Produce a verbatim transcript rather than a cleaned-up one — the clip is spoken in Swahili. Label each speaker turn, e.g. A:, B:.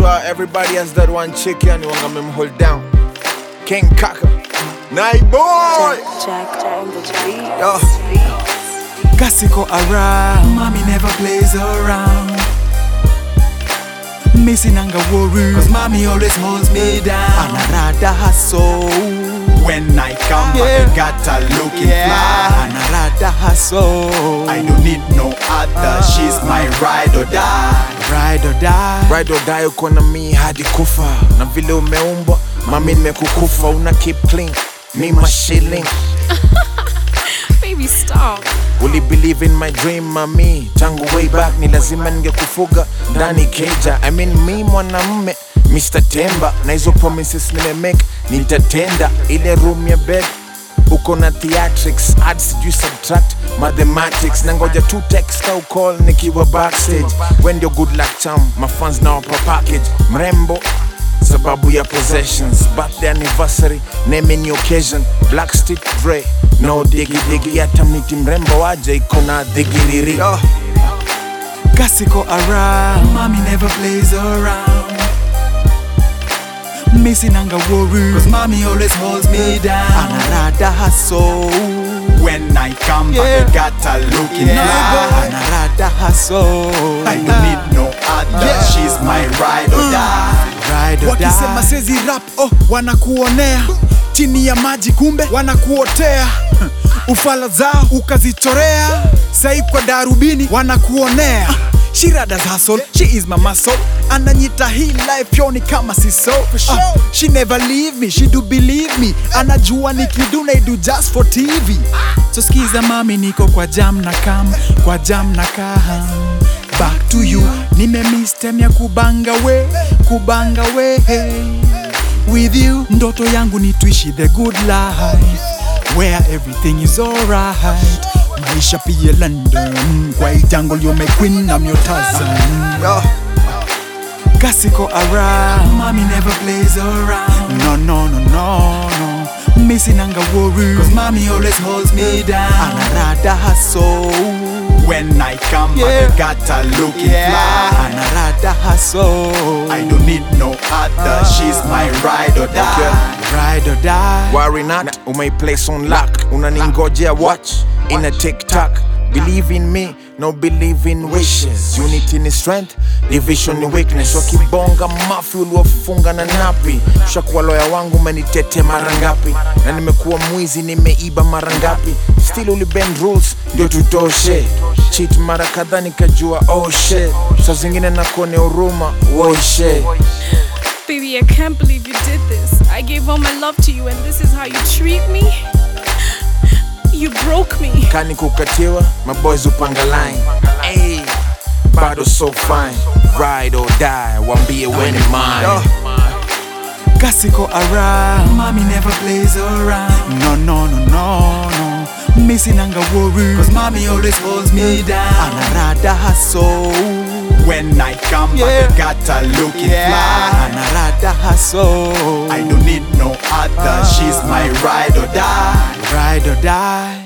A: Najua everybody has that one chick yani wanga mem hold down. King Kaka, Night Boy.
B: Jack, Jack on the beat.
A: Yo.
C: Kasiko around, mommy never plays around. Missing anga worry, cause mommy always holds me down. Anarada hustle,
D: When I come
C: Yeah.
D: back, I got her looking
C: yeah.
D: fly.
C: Anarada hustle,
D: I don't need no other, she's my ride or die.
C: ride or die.
A: Ride or die uko na mi hadi kufa. Na vile umeumbwa, mami nimekukufa. Una keep clean, me my shilling.
B: Baby, stop.
A: Will you believe in my dream, mami? Tangu way back ni lazima ningekufuga ndani keja. I mean me mwanamume Mister Temba, na hizo promises nimemake nitatenda. Ile room ya bed uko na theatrics, add sijui subtract mathematics. Nangoja tu text au call nikiwa backstage. When your good luck charm, my fans now per package. Mrembo sababu ya possessions, birthday anniversary, naming occasion. Black stick Dre, no digi digi. Hata miti mrembo waje iko na digiriri. Oh.
C: Kasiko around, mommy never plays around. Missing anga worry, cause mommy always holds me down. Anarada hustle,
D: When I come back, I got her looking fly.
C: Anarada hustle,
D: I don't need no other,
C: Yeah.
D: she's my ride or die.
C: ride or
E: Wakisema
C: die.
E: sezi rap, oh, wanakuonea chini ya maji, kumbe wanakuotea. Ufala zao ukazichorea, sai kwa darubini wanakuonea. She rather hustle, she is my muscle. Ananyita hii life yoni kama si so. uh, She never leave me, she do believe me. Anajua nikidu na do just for T V.
C: So skiza mami, niko kwa jam na kam, kwa jam na kaham. Back to you, nimemiss time ya kubanga we, kubanga we. With you, ndoto yangu ni tuishi the good life, where everything is alright. Maisha pia London, kwa hii jungle you're my queen, I'm your Tarzan.
A: Yo.
C: Kasiko around, mommy never plays around. No, no, no, no, no. Missing anga worry, cause mommy always holds me down. Anarada hustle,
D: When I come
C: Yeah.
D: back, I got her looking fly.
C: Anarada hustle,
D: I don't need no other, she's my ride or die.
C: ride or die.
A: Worry not, umay place on lock. Unaningojea watch in a TikTok. Believe in me, no believe in wishes. Unity ni strength, division ni weakness. Wakibonga mafi uliofunga na napi. Shakuwa loya wangu menitete mara ngapi. Na nimekuwa mwizi nimeiba mara ngapi. Still uli bend rules, ndio tutoshe. Cheat mara kadhaa nikajua oh shit. Saa zingine nakone huruma, oh shit.
B: Baby, I can't believe you did this. I gave all my love to you and this is how you treat me? You broke me.
A: Kani kukatiwa, my boys upanga line. Hey, bado so fine. Ride or die, wambie when it mine.
C: Kasiko around, mommy never plays around. No, no, no, no, no. Missing anga worry, cause mommy always holds me down. Anarada hustle,
D: When I come
C: Yeah.
D: back, I got her looking fly.
C: Anarada hustle,
D: I don't need no other, she's my ride or die.
C: ride or die.